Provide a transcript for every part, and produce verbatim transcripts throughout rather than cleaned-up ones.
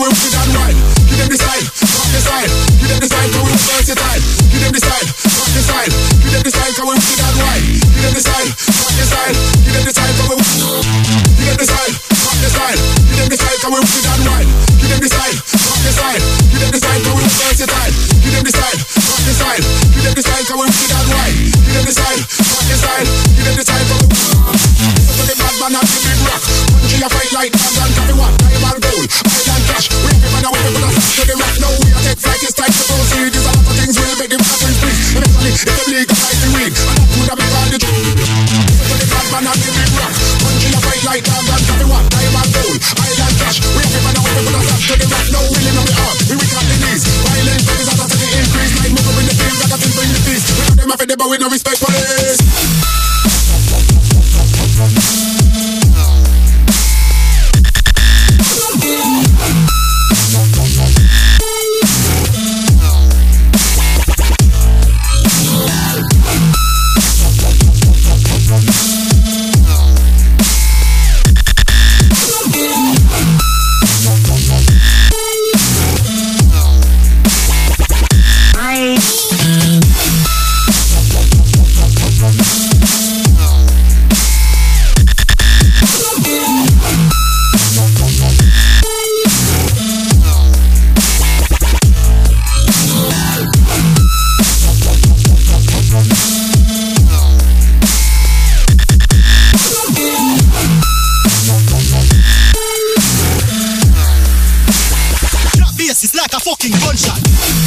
we wicked and wild. Give them the style, rock the style. Give them the style, cause we versatile. Give them the style, rock the style. Give them the style, cause we wicked and wild. Give them the style, rock the style. Give them the style, cause we Give them the style, rock the style. Give them the style, cause we wicked and wild. Give them the style, rock the style. Give them the style, cause we versatile. Give them the style, rock the style. Give them the style, cause we wicked and wild. Give them the style, rock the style. Give them the style, cause we Listen to the bad man and the big rock. Country a fight like London, coffee one, diamond gold, island cash. We have people now, we have people to the rock. No, we are take flight, it's time to proceed. There's a lot of things we'll make them happen, please. Eventually, it's a legalize the weed, and that would have been all the truth. Listen to the bad man and the big rock. Country a fight like London, coffee one, diamond gold, island cash. We have people now, we have people to the rock. No, we live on the arm, we weak on the knees. Violence, but it's out to the increase. Like move up in the field, like a thing bring the peace. We have them off in the bar with no respect for this. Fucking gunshot.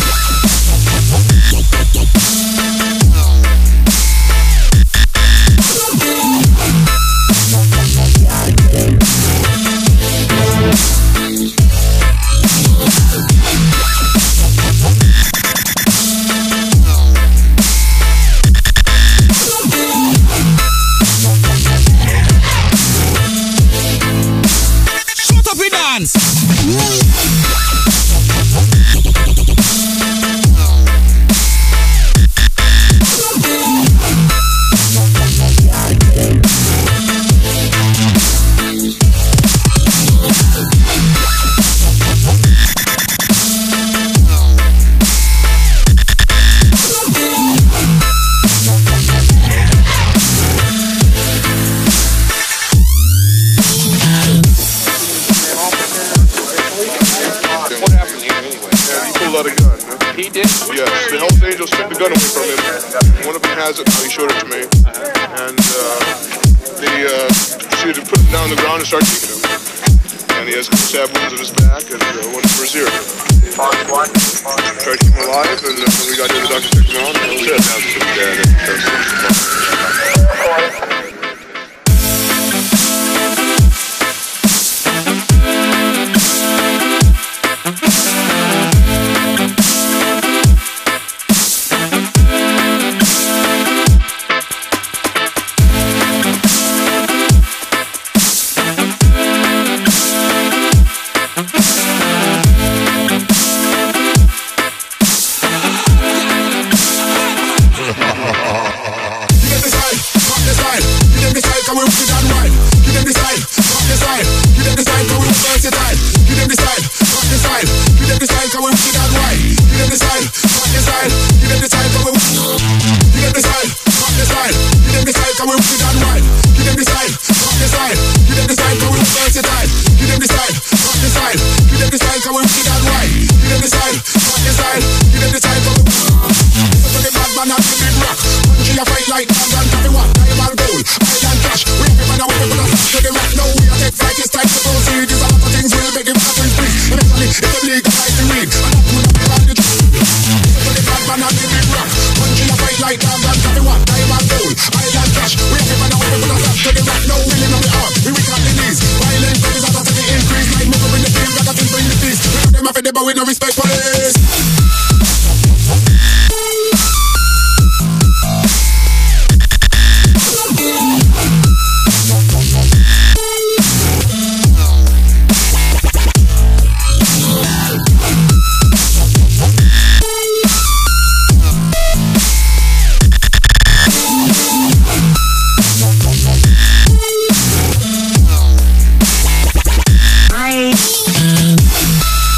Shut up and dance. He did? Yes, the Hells Angels took the gun away from him. One of them has it now, he showed it to me. And uh, they uh, proceeded to put him down on the ground and start kicking him. And he has stab wounds in his back and uh, one for his ear. Tried to keep him alive, and uh, when we got there, the doctor checked him out, and that was it. With no respect for this. Bye.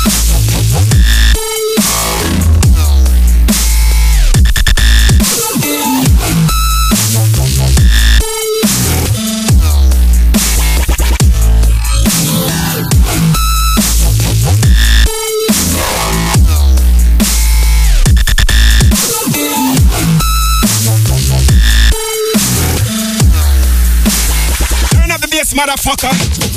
motherfucker.